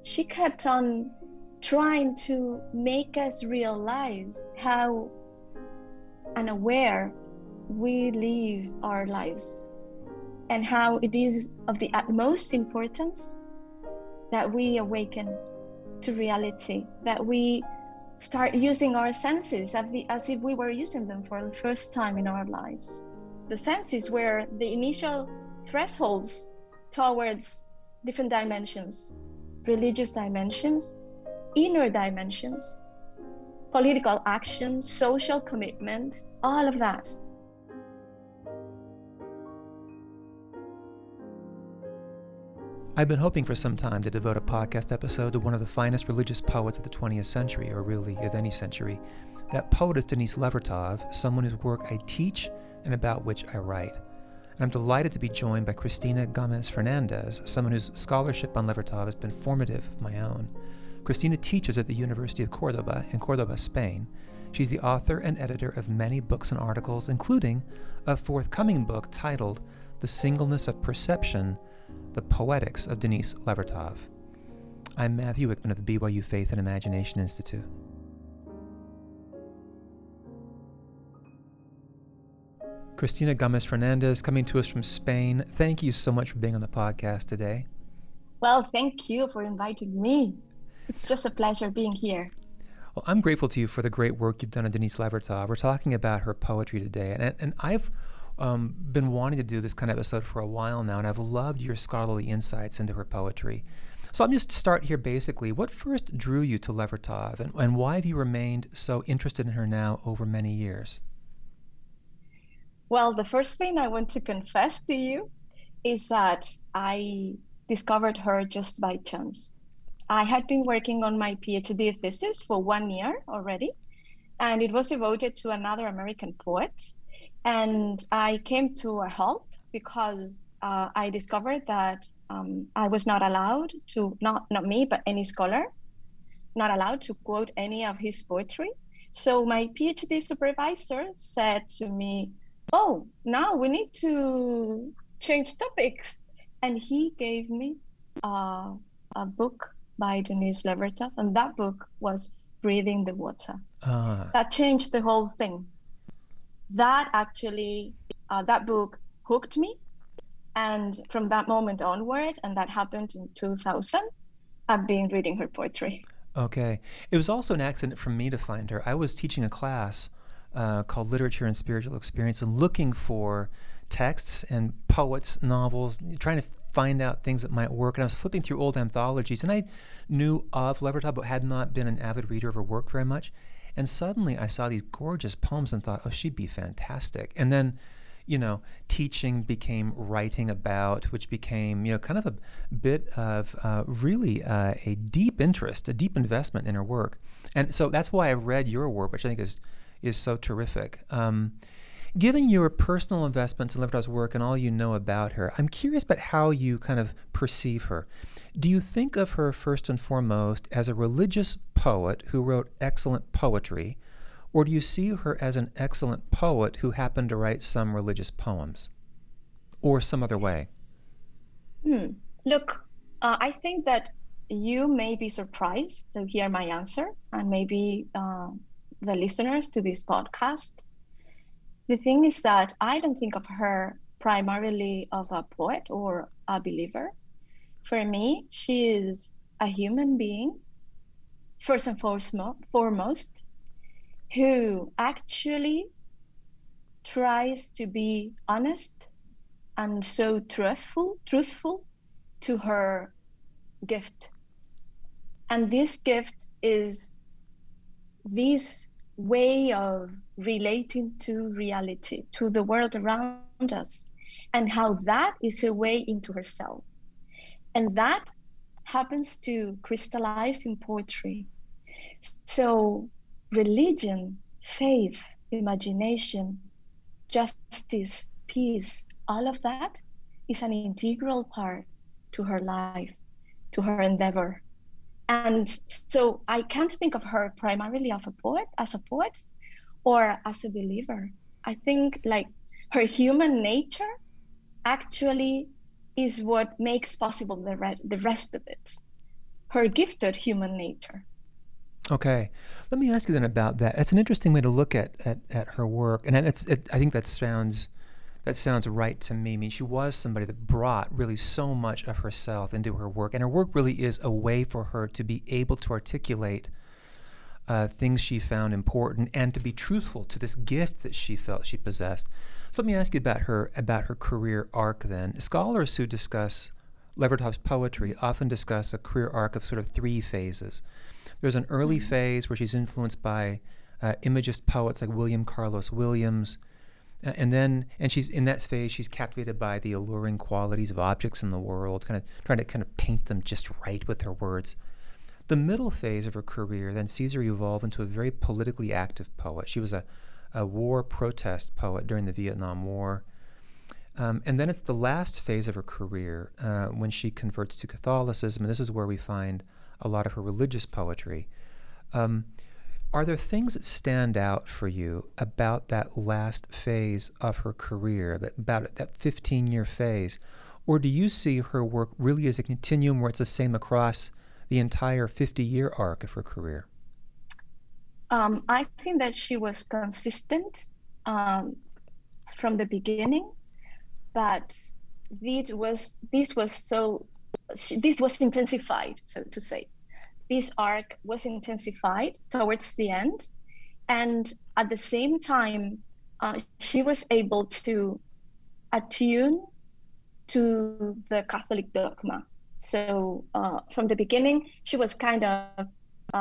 she kept on trying to make us realize how unaware we live our lives, and how it is of the utmost importance that we awaken to reality, that we start using our senses as if we were using them for the first time in our lives. The senses were the initial thresholds towards different dimensions, religious dimensions, inner dimensions, political action, social commitment, all of that. I've been hoping for some time to devote a podcast episode to one of the finest religious poets of the 20th century, or really of any century. That poet is Denise Levertov, someone whose work I teach and about which I write. And I'm delighted to be joined by Cristina Gomez Fernandez, someone whose scholarship on Levertov has been formative of my own. Cristina teaches at the University of Cordoba in Cordoba, Spain. She's the author and editor of many books and articles, including a forthcoming book titled The Singleness of Perception, The Poetics of Denise Levertov. I'm Matthew Wickman of the BYU Faith and Imagination Institute. Cristina Gomez Fernandez, coming to us from Spain. Thank you so much for being on the podcast today. Well, thank you for inviting me. It's just a pleasure being here. Well, I'm grateful to you for the great work you've done on Denise Levertov. We're talking about her poetry today, and I've been wanting to do this kind of episode for a while now, and I've loved your scholarly insights into her poetry. So I'm just start here basically. What first drew you to Levertov, and why have you remained so interested in her now over many years? Well, the first thing I want to confess to you is that I discovered her just by chance. I had been working on my PhD thesis for 1 year already, and it was devoted to another American poet. And I came to a halt because I discovered that I was not allowed to, not me, but any scholar, not allowed to quote any of his poetry. So my PhD supervisor said to me, "Oh, now we need to change topics." And he gave me a book by Denise Levertov, and that book was Breathing the Water. That changed the whole thing. That actually, that book hooked me. And from that moment onward, and that happened in 2000, I've been reading her poetry. Okay. It was also an accident for me to find her. I was teaching a class called Literature and Spiritual Experience, and looking for texts and poets, novels, trying to find out things that might work. And I was flipping through old anthologies, and I knew of Levertov, but had not been an avid reader of her work very much. And suddenly I saw these gorgeous poems and thought, oh, she'd be fantastic. And then, teaching became writing about, which became, kind of a bit of really a deep interest, a deep investment in her work. And so that's why I read your work, which I think is so terrific. Given your personal investments in Levertov's work and all you know about her, I'm curious about how you kind of perceive her. Do you think of her first and foremost as a religious poet who wrote excellent poetry, or do you see her as an excellent poet who happened to write some religious poems, or some other way? Look, I think that you may be surprised to hear my answer, and maybe the listeners to this podcast. The thing is that I don't think of her primarily of a poet or a believer. For me, she is a human being, first and foremost, who actually tries to be honest and so truthful to her gift. And this gift is this way of relating to reality, to the world around us, and how that is a way into herself. And that happens to crystallize in poetry. So religion, faith, imagination, justice, peace, all of that is an integral part to her life, to her endeavor. And so I can't think of her primarily as a poet or as a believer. I think like her human nature actually is what makes possible the rest of it. her gifted human nature. Okay, let me ask you then about that. It's an interesting way to look at her work, and I think that sounds right to me. I mean, she was somebody that brought really so much of herself into her work, and her work really is a way for her to be able to articulate things she found important and to be truthful to this gift that she felt she possessed. So let me ask you about her career arc then. Scholars who discuss Levertov's poetry often discuss a career arc of sort of 3 phases. There's an early phase where she's influenced by Imagist poets like William Carlos Williams, and she's in that phase. She's captivated by the alluring qualities of objects in the world, kind of trying to kind of paint them just right with her words. The middle phase of her career then sees her evolve into a very politically active poet. She was a war protest poet during the Vietnam War. And then it's the last phase of her career when she converts to Catholicism, and this is where we find a lot of her religious poetry. Are there things that stand out for you about that last phase of her career, about that 15-year phase? Or do you see her work really as a continuum where it's the same across the entire 50-year arc of her career? I think that she was consistent from the beginning, but this was intensified, so to say. This arc was intensified towards the end, and at the same time, she was able to attune to the Catholic dogma. So from the beginning, she was kind of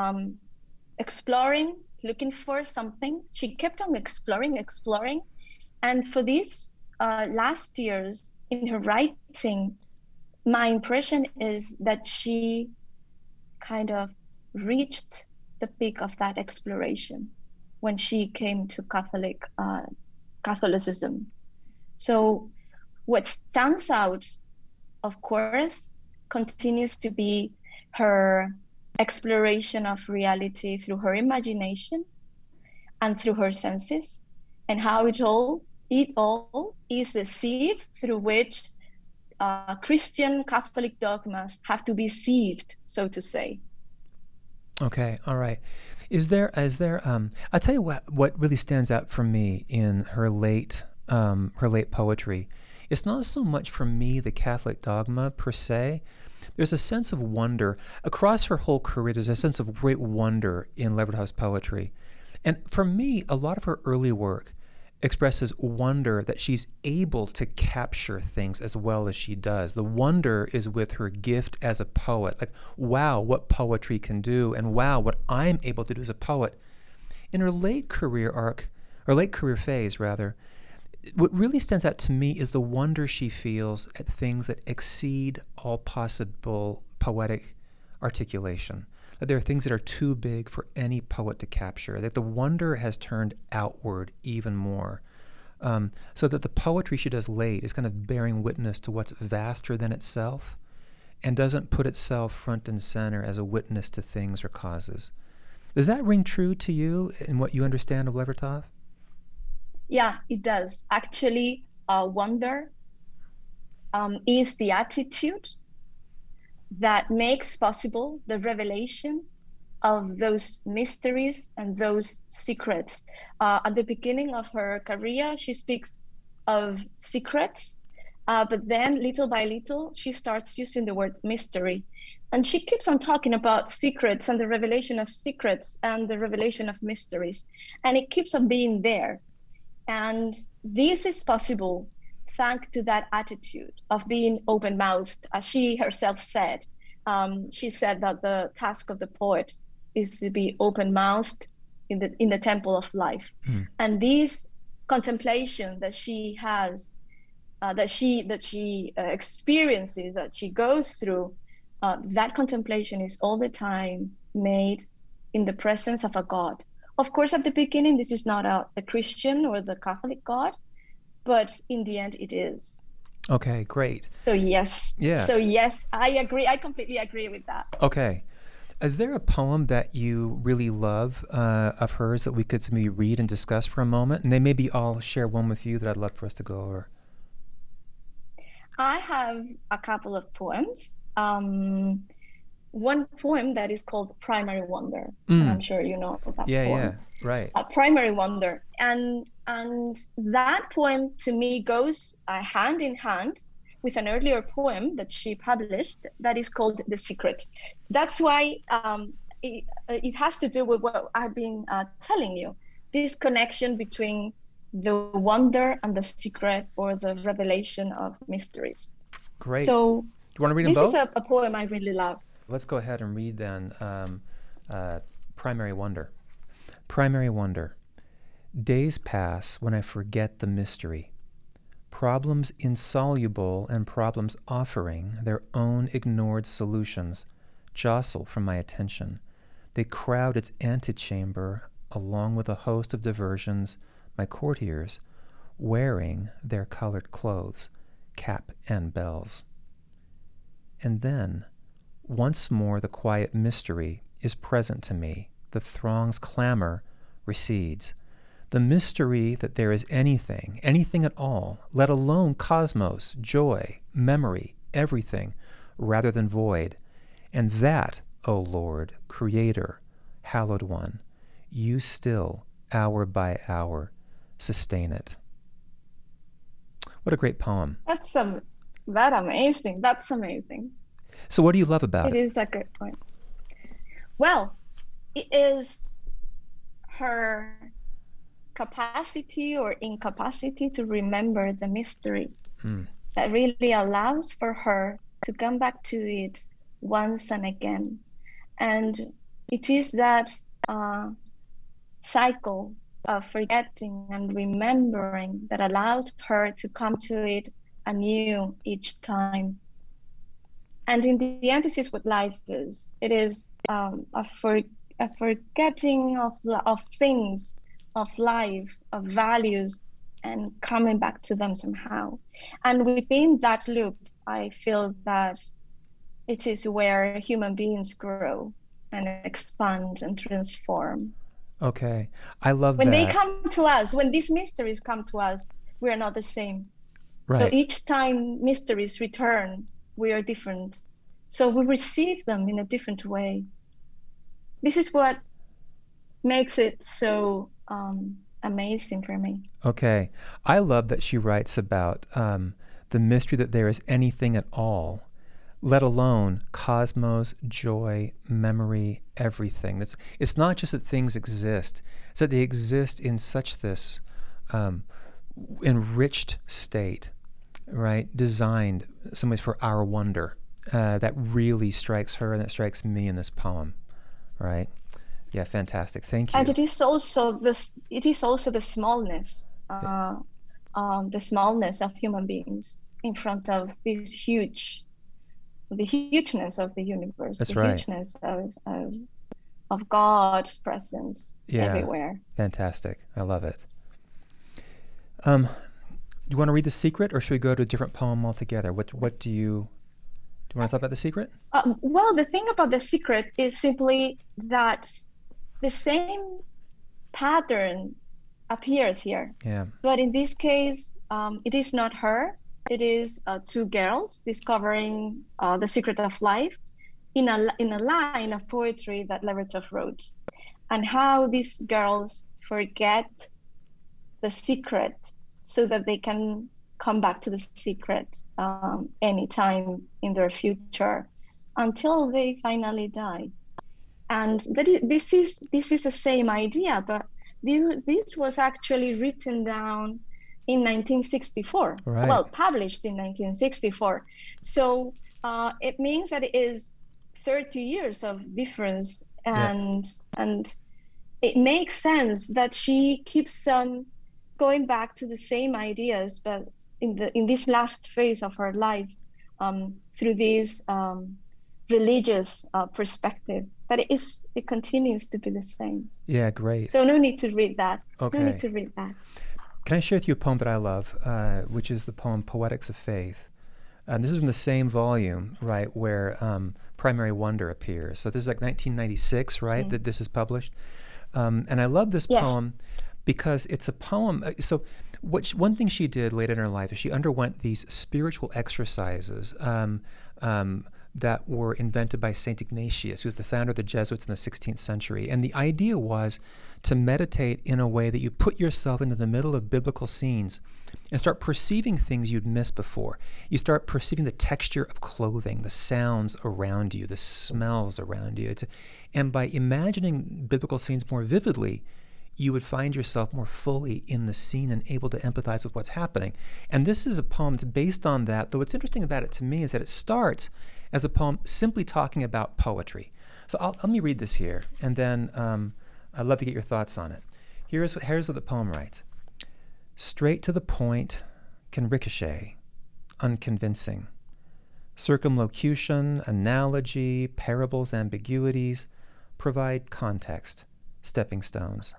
exploring, looking for something. She kept on exploring, and for these last years in her writing, my impression is that she kind of reached the peak of that exploration when she came to Catholicism. So what stands out, of course, continues to be her exploration of reality through her imagination and through her senses, and how it all is the sieve through which Christian Catholic dogmas have to be sieved, so to say. Okay, all right. Is there? I'll tell you what really stands out for me in her late poetry. It's not so much for me the Catholic dogma per se. There's a sense of wonder across her whole career. There's a sense of great wonder in Levertov's poetry, and for me, a lot of her early work expresses wonder that she's able to capture things as well as she does. The wonder is with her gift as a poet. Like, wow, what poetry can do, and wow, what I'm able to do as a poet. In her late career phase, what really stands out to me is the wonder she feels at things that exceed all possible poetic articulation. That there are things that are too big for any poet to capture, that the wonder has turned outward even more. So that the poetry she does late is kind of bearing witness to what's vaster than itself and doesn't put itself front and center as a witness to things or causes. Does that ring true to you in what you understand of Levertov? Yeah, it does. Actually, wonder is the attitude that makes possible the revelation of those mysteries and those secrets. At the beginning of her career, she speaks of secrets, but then little by little, she starts using the word mystery. And she keeps on talking about secrets and the revelation of secrets and the revelation of mysteries. And it keeps on being there. And this is possible thanks to that attitude of being open-mouthed. As she herself said, she said that the task of the poet is to be open-mouthed in the temple of life. And this contemplation that she has, that she experiences, that she goes through, that contemplation is all the time made in the presence of a God. Of course, at the beginning, this is not the Christian or the Catholic God, but in the end, it is. Okay, great. So yes. Yeah. So yes, I agree. I completely agree with that. Okay. Is there a poem that you really love of hers that we could maybe read and discuss for a moment? And then maybe I'll share one with you that I'd love for us to go over. I have a couple of poems. one poem that is called Primary Wonder. And I'm sure you know that Yeah, poem. yeah, right. Primary Wonder. And that poem to me goes hand in hand with an earlier poem that she published that is called The Secret. That's why it has to do with what I've been telling you, this connection between the wonder and the secret, or the revelation of mysteries. Great. So do you want to read them this both? is a poem I really love. Let's go ahead and read then Primary Wonder. Primary Wonder. Days pass when I forget the mystery. Problems insoluble and problems offering their own ignored solutions jostle from my attention. They crowd its antechamber along with a host of diversions, my courtiers, wearing their colored clothes, cap and bells. And then, once more the quiet mystery is present to me. The throng's clamor recedes. The mystery that there is anything at all, let alone cosmos, joy, memory, everything, rather than void. And that, O Lord, Creator, Hallowed One, you still, hour by hour, sustain it. What a great poem. That's amazing. That's amazing. So what do you love about it? It is a great point. Well, it is her capacity or incapacity to remember the mystery that really allows for her to come back to it once and again. And it is that cycle of forgetting and remembering that allows her to come to it anew each time. And in the antithesis, what life is, it is a forgetting of things, of life, of values, and coming back to them somehow. And within that loop, I feel that it is where human beings grow and expand and transform. Okay, I love when that. When they come to us, when these mysteries come to us, we are not the same. Right. So each time mysteries return, we are different. So we receive them in a different way. This is what makes it so amazing for me. Okay. I love that she writes about the mystery that there is anything at all, let alone cosmos, joy, memory, everything. It's not just that things exist, it's that they exist in such this enriched state, right? Designed in some ways for our wonder. That really strikes her and that strikes me in this poem, right? Yeah, fantastic. Thank you. And it is also the smallness, the smallness of human beings in front of the hugeness of the universe. That's the right. Hugeness of God's presence everywhere. Fantastic. I love it. Do you want to read The Secret, or should we go to a different poem altogether? What do you want to talk about The Secret? Well, the thing about The Secret is simply that the same pattern appears here. Yeah. But in this case, it is not her. It is two girls discovering the secret of life in a line of poetry that Levertov wrote, and how these girls forget the secret so that they can come back to the secret anytime in their future until they finally die. And this is the same idea, but this was actually written down in 1964. Right. Well, published in 1964. So it means that it is 30 years of difference, and it makes sense that she keeps on going back to the same ideas, but in this last phase of her life, through this religious perspective. But it continues to be the same. Yeah, great. So no need to read that. Okay. No need to read that. Can I share with you a poem that I love, which is the poem Poetics of Faith? This is from the same volume, right, where Primary Wonder appears. So this is like 1996, right, that this is published. And I love this poem because it's a poem. So one thing she did later in her life is she underwent these spiritual exercises, that were invented by St. Ignatius, who was the founder of the Jesuits in the 16th century. And the idea was to meditate in a way that you put yourself into the middle of biblical scenes and start perceiving things you'd missed before. You start perceiving the texture of clothing, the sounds around you, the smells around you. And by imagining biblical scenes more vividly, you would find yourself more fully in the scene and able to empathize with what's happening. And this is a poem that's based on that, though what's interesting about it to me is that it starts as a poem simply talking about poetry. So let me read this here, and then I'd love to get your thoughts on it. Here's what the poem writes. Straight to the point can ricochet, unconvincing. Circumlocution, analogy, parables, ambiguities provide context, stepping stones,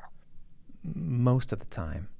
most of the time.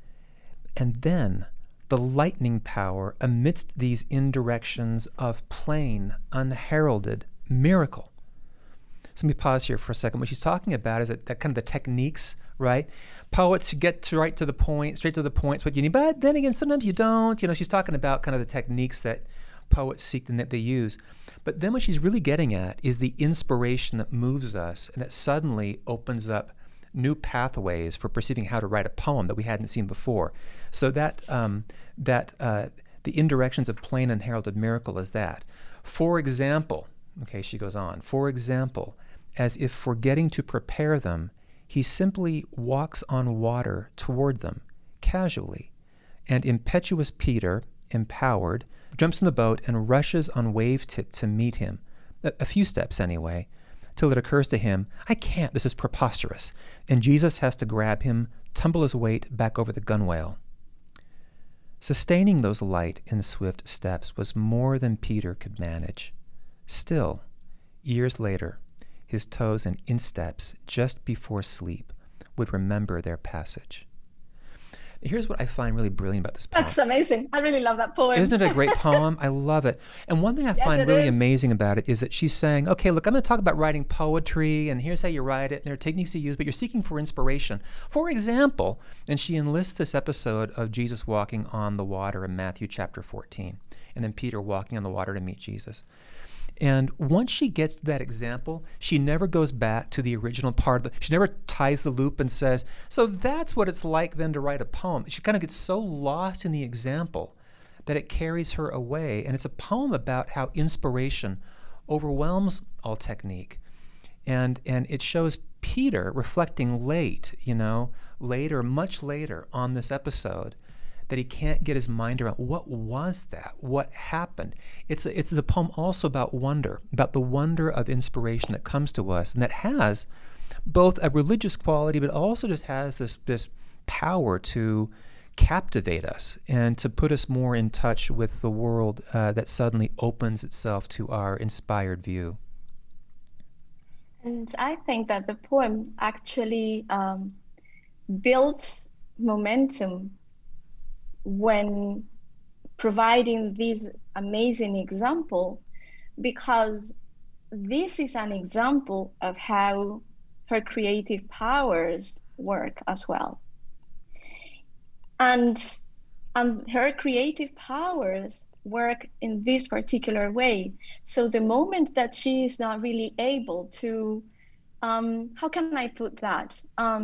And then the lightning power amidst these indirections of plain, unheralded miracle. So let me pause here for a second. What she's talking about is that kind of the techniques, right? Poets get right to the point, straight to the point, is what you need. But then again, sometimes you don't. She's talking about kind of the techniques that poets seek and that they use. But then what she's really getting at is the inspiration that moves us and that suddenly opens up new pathways for perceiving how to write a poem that we hadn't seen before. So that the indirections of plain and heralded miracle is that. For example, okay, she goes on, for example, as if forgetting to prepare them, he simply walks on water toward them, casually, and impetuous Peter, empowered, jumps from the boat and rushes on wave tip to meet him, a few steps anyway, till it occurs to him, I can't, this is preposterous. And Jesus has to grab him, tumble his weight back over the gunwale. Sustaining those light and swift steps was more than Peter could manage. Still, years later, his toes and insteps just before sleep would remember their passage. Here's what I find really brilliant about this poem. That's amazing. I really love that poem. Isn't it a great poem? I love it. And one thing I find really amazing about it is that she's saying, okay, look, I'm going to talk about writing poetry, and here's how you write it, and there are techniques you use, but you're seeking for inspiration. For example, and she enlists this episode of Jesus walking on the water in Matthew chapter 14, and then Peter walking on the water to meet Jesus. And once she gets to that example, she never goes back to the original part. She never ties the loop and says, so that's what it's like then to write a poem. She kind of gets so lost in the example that it carries her away. And it's a poem about how inspiration overwhelms all technique. And it shows Peter reflecting later, much later on this episode, that he can't get his mind around what was that, what happened. It's a poem also about wonder, about the wonder of inspiration that comes to us, and that has both a religious quality, but also just has this power to captivate us and to put us more in touch with the world that suddenly opens itself to our inspired view. And I think that the poem actually builds momentum when providing this amazing example, because this is an example of how her creative powers work as well. And her creative powers work in this particular way. So the moment that she is not really able to, how can I put that?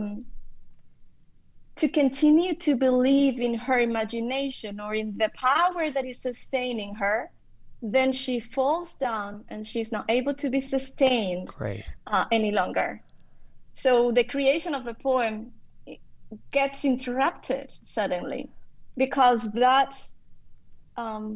To continue to believe in her imagination or in the power that is sustaining her, then she falls down and she's not able to be sustained any longer. So the creation of the poem gets interrupted suddenly, because that, I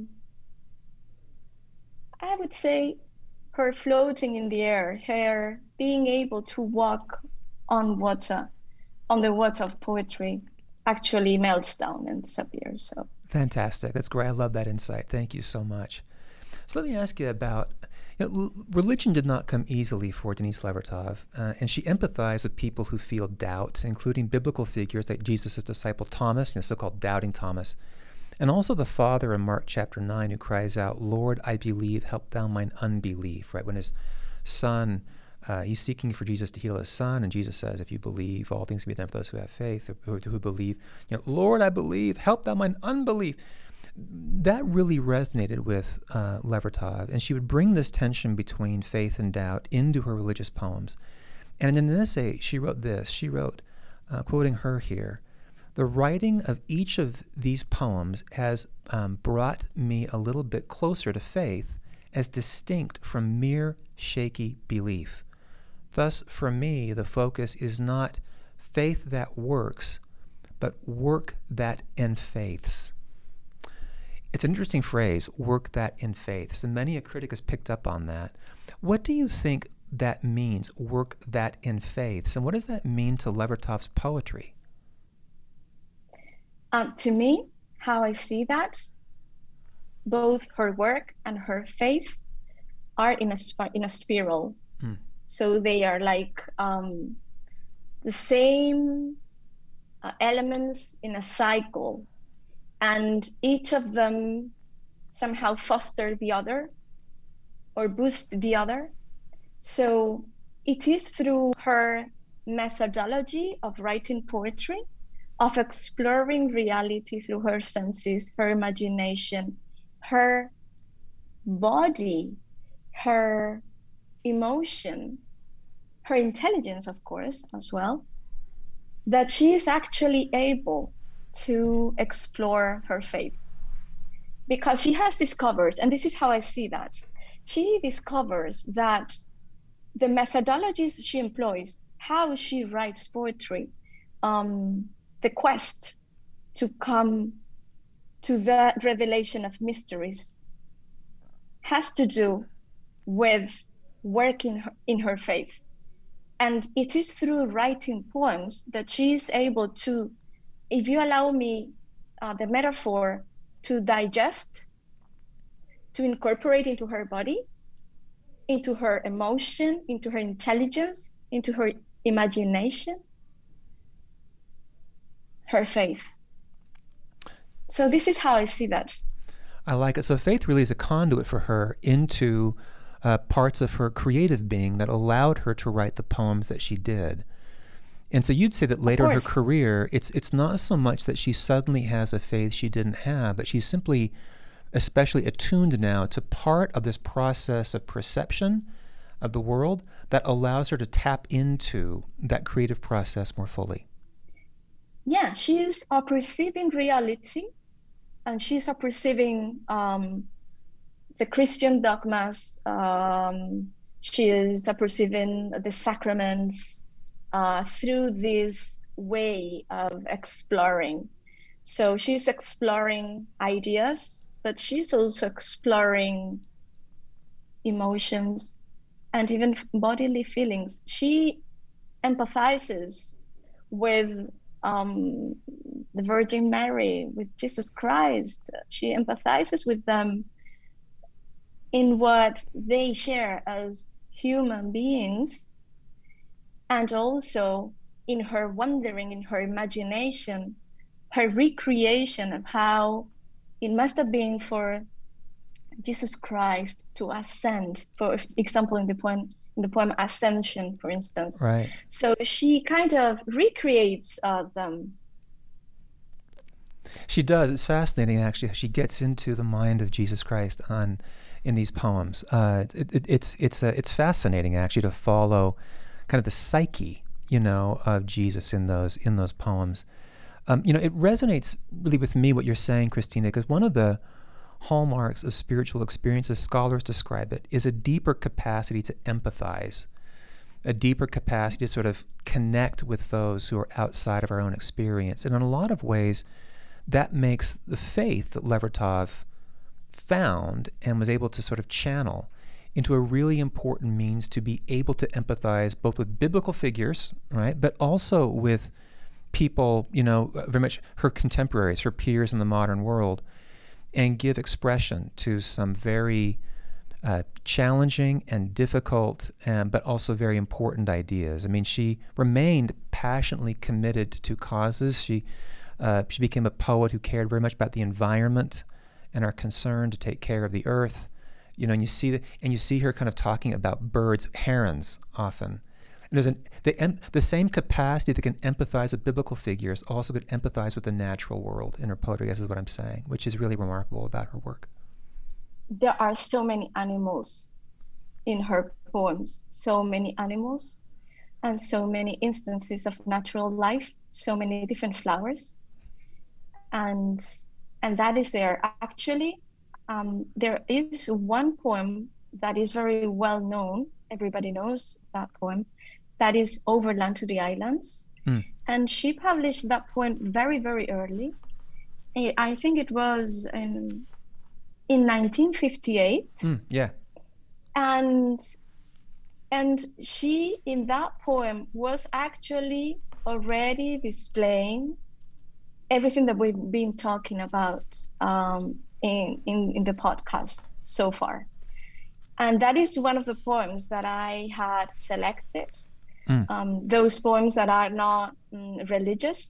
would say, her floating in the air, her being able to walk on water, on the water of poetry, actually melts down and disappears. So fantastic. That's great. I love that insight. Thank you so much. So let me ask you about, religion did not come easily for Denise Levertov, and she empathized with people who feel doubt, including biblical figures like Jesus' disciple Thomas, so-called doubting Thomas, and also the father in Mark chapter 9 who cries out, Lord, I believe, help thou mine unbelief, right? When his son, he's seeking for Jesus to heal his son, and Jesus says, if you believe, all things can be done for those who have faith, who believe. Lord, I believe, help thou mine unbelief. that really resonated with Levertov, and she would bring this tension between faith and doubt into her religious poems. And in an essay, she wrote this. She wrote, quoting her here, "The writing of each of these poems has brought me a little bit closer to faith, as distinct from mere shaky belief. Thus, for me, the focus is not faith that works, but work that enfaiths." It's an interesting phrase, work that enfaiths, and many a critic has picked up on that. What do you think that means, work that enfaiths, and what does that mean to Levertov's poetry? To me, how I see that, both her work and her faith are in a spiral. So they are like the same elements in a cycle, and each of them somehow foster the other or boost the other. So it is through her methodology of writing poetry, of exploring reality through her senses, her imagination, her body, her emotion, her intelligence, of course, as well, that she is actually able to explore her faith. Because she has discovered, and this is how I see that, she discovers that the methodologies she employs, how she writes poetry, the quest to come to the revelation of mysteries, has to do with working in her faith. And it is through writing poems that she is able to, if you allow me the metaphor, to digest, to incorporate into her body, into her emotion, into her intelligence, into her imagination, her faith. So this is how I see that. I like it. So faith really is a conduit for her into parts of her creative being that allowed her to write the poems that she did. And so you'd say that later in her career, it's not so much that she suddenly has a faith she didn't have, but she's simply especially attuned now to part of this process of perception of the world that allows her to tap into that creative process more fully. Yeah, she is perceiving reality, and she's perceiving the Christian dogmas. She is perceiving the sacraments through this way of exploring. So she's exploring ideas, but she's also exploring emotions and even bodily feelings. She empathizes with the Virgin Mary, with Jesus Christ. She empathizes with them in what they share as human beings, and also in her wondering, in her imagination, her recreation of how it must have been for Jesus Christ to ascend, for example, in the poem Ascension, for instance. Right. So she kind of recreates them. She does. It's fascinating, actually. She gets into the mind of Jesus Christ in these poems. It's fascinating, actually, to follow kind of the psyche, of Jesus in those poems. It resonates really with me what you're saying, Christina, because one of the hallmarks of spiritual experience, as scholars describe it, is a deeper capacity to empathize, a deeper capacity to sort of connect with those who are outside of our own experience. And in a lot of ways, that makes the faith that Levertov found and was able to sort of channel into a really important means to be able to empathize both with biblical figures, right, but also with people, very much her contemporaries, her peers in the modern world, and give expression to some very challenging and difficult, but also very important ideas. I mean, she remained passionately committed to causes. She became a poet who cared very much about the environment and our concern to take care of the earth. And you see her kind of talking about birds, herons often. And the same capacity that can empathize with biblical figures also could empathize with the natural world in her poetry, as is what I'm saying, which is really remarkable about her work. There are so many animals in her poems, so many animals, and so many instances of natural life, so many different flowers, and that is there. Actually, there is one poem that is very well known. Everybody knows that poem. That is Overland to the Islands. And she published that poem very, very early. I think it was in 1958. Yeah. And she, in that poem, was actually already displaying everything that we've been talking about in the podcast so far. And that is one of the poems that I had selected. Those poems that are not religious.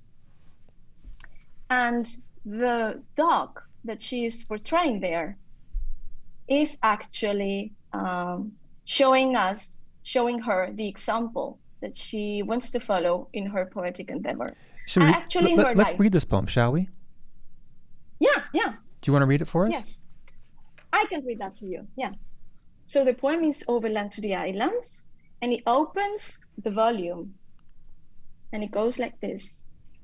And the dog that she is portraying there is actually showing her the example that she wants to follow in her poetic endeavor. Let's read this poem, shall we? Yeah. Do you want to read it for us? Yes, I can read that to you. Yeah. So the poem is Overland to the Islands, and it opens the volume, and it goes like this.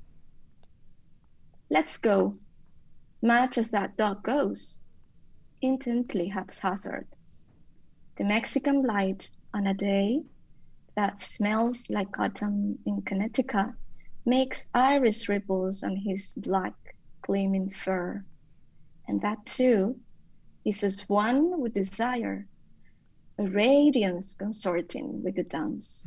Let's go, much as that dog goes, intently haphazard. The Mexican light on a day that smells like autumn in Connecticut makes iris ripples on his black, gleaming fur. And that too is as one with desire, a radiance consorting with the dance.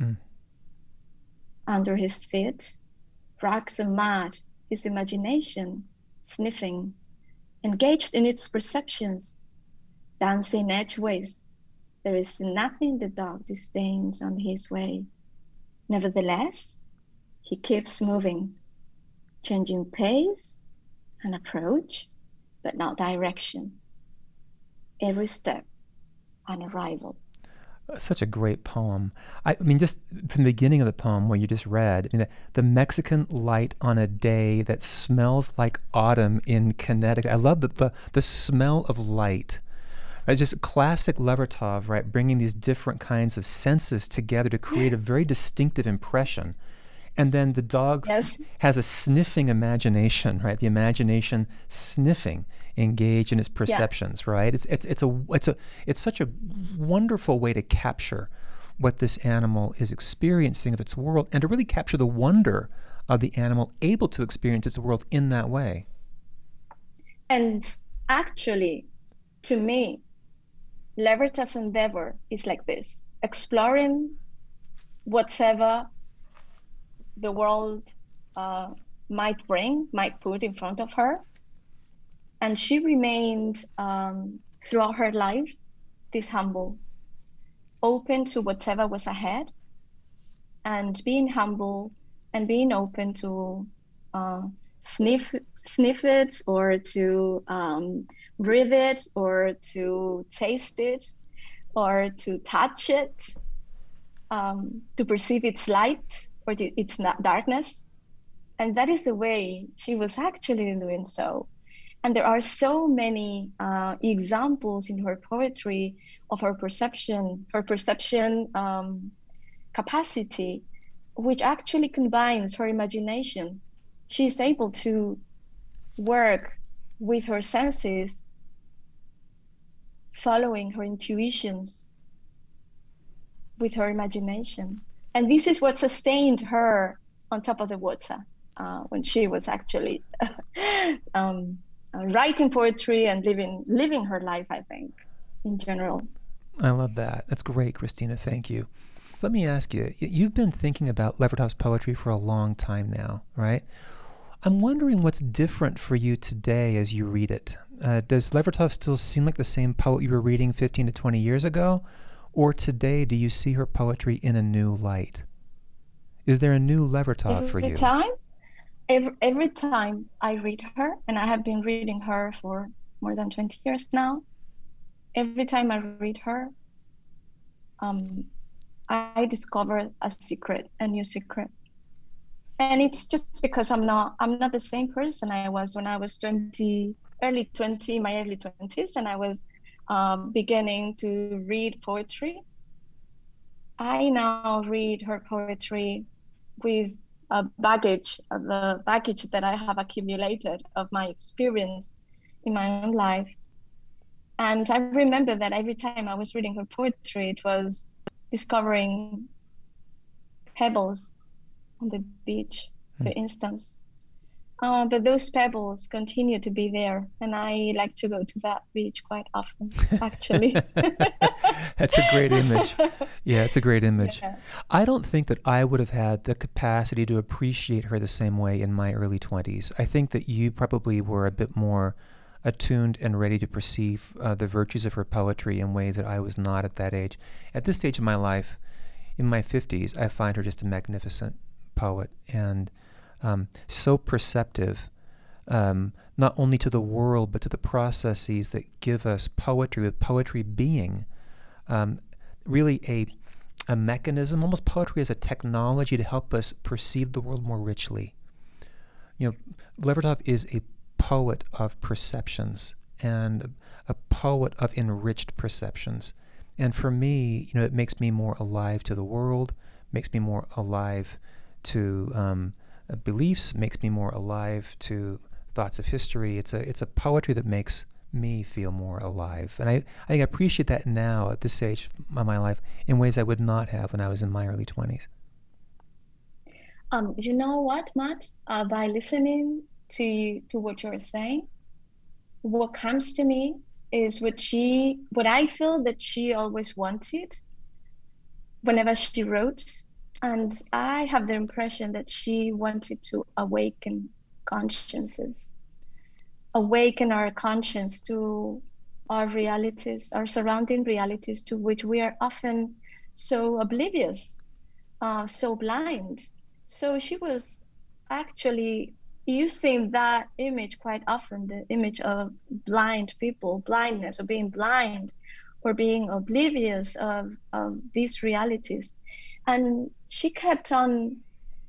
Under his feet, rocks and mud, his imagination sniffing, engaged in its perceptions, dancing edgeways. There is nothing the dog disdains on his way. Nevertheless, he keeps moving, changing pace and approach, but not direction. Every step an arrival. Such a great poem. I mean, just from the beginning of the poem where you just read, I mean, the Mexican light on a day that smells like autumn in Connecticut. I love the smell of light. It's just classic Levertov, right? Bringing these different kinds of senses together to create a very distinctive impression. And then the dog has a sniffing imagination, right? The imagination sniffing, engaged in its perceptions, right? It's such a wonderful way to capture what this animal is experiencing of its world, and to really capture the wonder of the animal able to experience its world in that way. And actually, to me, Levertov's endeavor is like this: exploring whatever the world might put in front of her. And she remained throughout her life this humble, open to whatever was ahead, and being humble and being open to sniff it, or to breathe it, or to taste it, or to touch it, to perceive its light or its darkness. And that is the way she was actually doing so. And there are so many examples in her poetry of her perception capacity, which actually combines her imagination. She's able to work with her senses, following her intuitions with her imagination. And this is what sustained her on top of the water when she was actually writing poetry and living her life, I think, in general. I love that. That's great, Christina. Thank you. Let me ask you, you've been thinking about Levertov's poetry for a long time now, right? I'm wondering what's different for you today as you read it. Does Levertov still seem like the same poet you were reading 15 to 20 years ago? Or today, do you see her poetry in a new light? Is there a new Levertov for you? Every time I read her, and I have been reading her for more than 20 years now, every time I read her, I discovered a new secret. And it's just because I'm not the same person I was when I was 20, my early 20s, and I was beginning to read poetry. I now read her poetry with the baggage that I have accumulated of my experience in my own life. And I remember that every time I was reading her poetry, it was discovering pebbles on the beach, for instance. But those pebbles continue to be there, and I like to go to that beach quite often, actually. That's a great image. Yeah, it's a great image. Yeah. I don't think that I would have had the capacity to appreciate her the same way in my early 20s. I think that you probably were a bit more attuned and ready to perceive the virtues of her poetry in ways that I was not at that age. At this stage of my life, in my 50s, I find her just a magnificent poet and so perceptive, not only to the world, but to the processes that give us poetry, with poetry being really a mechanism, almost poetry as a technology to help us perceive the world more richly. You know, Levertov is a poet of perceptions and a poet of enriched perceptions. And for me, it makes me more alive to the world, makes me more alive to beliefs, makes me more alive to thoughts of history. It's a poetry that makes me feel more alive. And I think I appreciate that now at this stage of my life in ways I would not have when I was in my early 20s. You know what, Matt? By listening to what you're saying, what comes to me is what I feel that she always wanted whenever she wrote. And I have the impression that she wanted to awaken consciences, awaken our conscience to our realities, our surrounding realities, to which we are often so oblivious, so blind. So she was actually using that image quite often, the image of blind people, blindness, or being blind, or being oblivious of these realities. And she kept on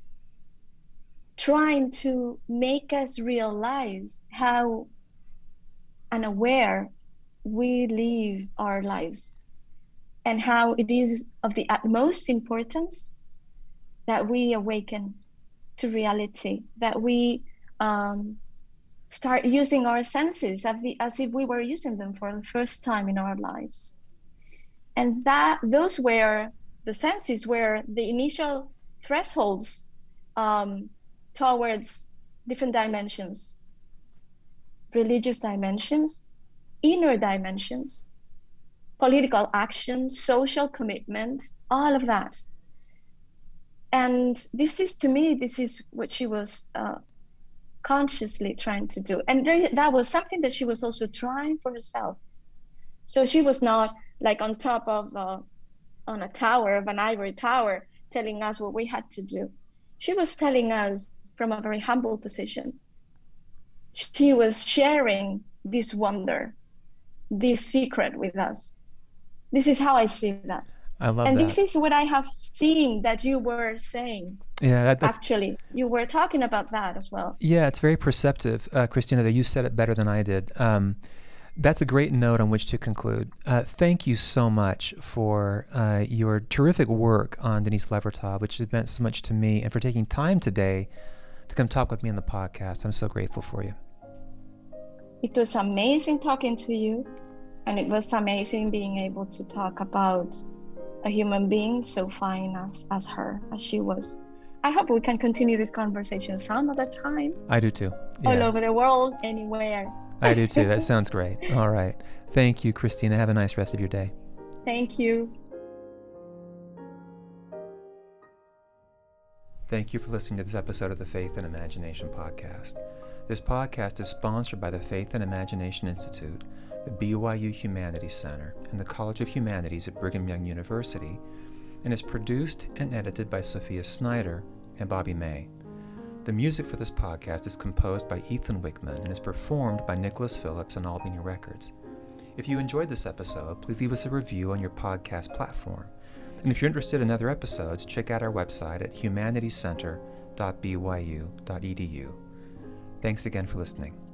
trying to make us realize how unaware we live our lives, and how it is of the utmost importance that we awaken to reality, that we start using our senses as if we were using them for the first time in our lives. And those were the senses, were the initial thresholds towards different dimensions, religious dimensions, inner dimensions, political action, social commitment, all of that. And this is what she was consciously trying to do. And that was something that she was also trying for herself. So she was not like on top of on a tower, of an ivory tower, telling us what we had to do. She was telling us from a very humble position. She was sharing this wonder, this secret with us. This is how I see that. I love and that. This is what I have seen that you were saying. Yeah, actually, you were talking about that as well. Yeah, it's very perceptive, Christina, that you said it better than I did. That's a great note on which to conclude. Thank you so much for your terrific work on Denise Levertov, which has meant so much to me, and for taking time today to come talk with me on the podcast. I'm so grateful for you. It was amazing talking to you, and it was amazing being able to talk about a human being so fine as her, as she was. I hope we can continue this conversation some other time. I do too. Yeah. All over the world, anywhere. I do too. That sounds great. All right. Thank you, Christina. Have a nice rest of your day. Thank you. Thank you for listening to this episode of the Faith and Imagination Podcast. This podcast is sponsored by the Faith and Imagination Institute, the BYU Humanities Center, and the College of Humanities at Brigham Young University, and is produced and edited by Sophia Snyder and Bobby May. The music for this podcast is composed by Ethan Wickman and is performed by Nicholas Phillips and Albany Records. If you enjoyed this episode, please leave us a review on your podcast platform. And if you're interested in other episodes, check out our website at humanitiescenter.byu.edu. Thanks again for listening.